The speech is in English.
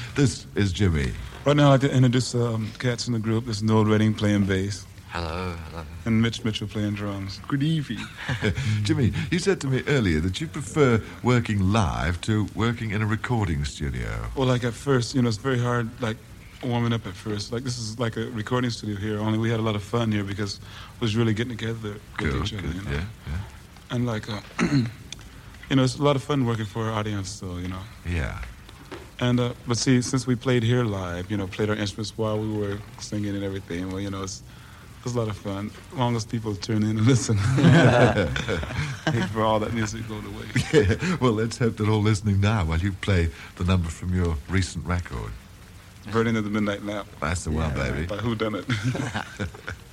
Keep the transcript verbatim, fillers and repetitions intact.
This is Jimmy. Right now, I'd like to introduce um, cats in the group. There's Noel Redding playing bass. Hello, hello. And Mitch Mitchell playing drums. Good evening. Jimmy, you said to me earlier that you prefer working live to working in a recording studio. Well, like at first, you know, it's very hard, like, warming up at first. Like, this is like a recording studio here, only we had a lot of fun here because we was really getting together with Good, each other, good, you know. yeah, yeah. And, like, uh, you know, it's a lot of fun working for our audience, so, you know. Yeah. And, uh, but see, since we played here live, you know, played our instruments while we were singing and everything, well, you know, it's, it's a lot of fun, as long as people tune in and listen. Hate for all that music going away. Yeah. Well, let's hope they're all listening now while you play the number from your recent record. Burning of the Midnight Lamp. That's the one, Yeah, baby. By Who Done It?